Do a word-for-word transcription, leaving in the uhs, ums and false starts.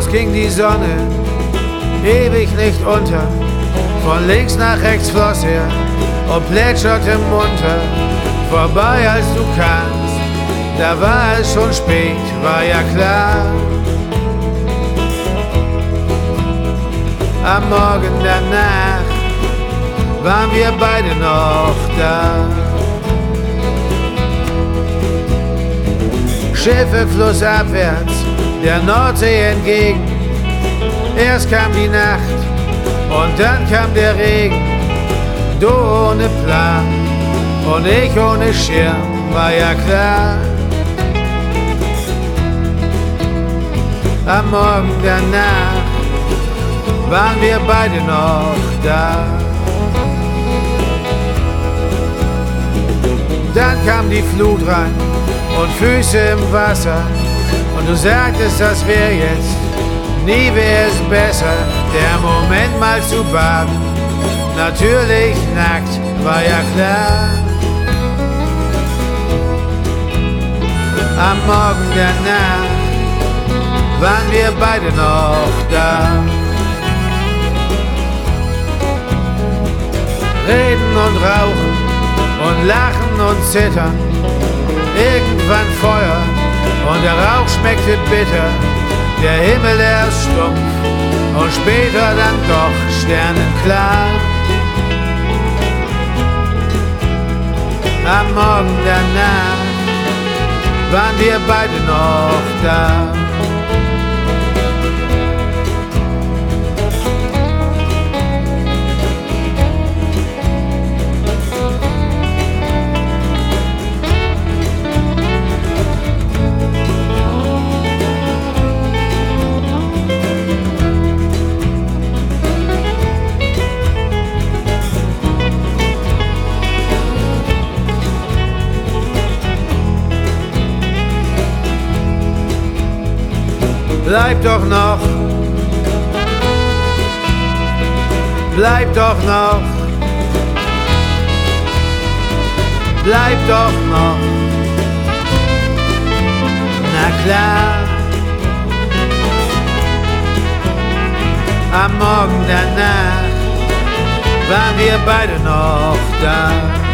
ging die Sonne ewig nicht unter. Von links nach rechts floss er und plätscherte munter. Vorbei als du kamst, da war es schon spät, war ja klar. Am Morgen danach waren wir beide noch da. Schiffe flussabwärts, der Nordsee entgegen. Erst kam die Nacht und dann kam der Regen. Du ohne Plan und ich ohne Schirm, war ja klar. Am Morgen danach waren wir beide noch da. Dann kam die Flut rein und Füße im Wasser. Und du sagtest, das wär jetzt, nie wär es besser, der Moment mal zu baden. Natürlich nackt, war ja klar. Am Morgen danach waren wir beide noch da. Reden und rauchen und lachen und zittern. Irgendwann Feuer und der Rauch schmeckte bitter. Der Himmel erst stumpf und später dann doch sternenklar. Am Morgen danach waren wir beide noch da. Bleib doch noch, bleib doch noch, bleib doch noch, na klar. Am Morgen danach waren wir beide noch da.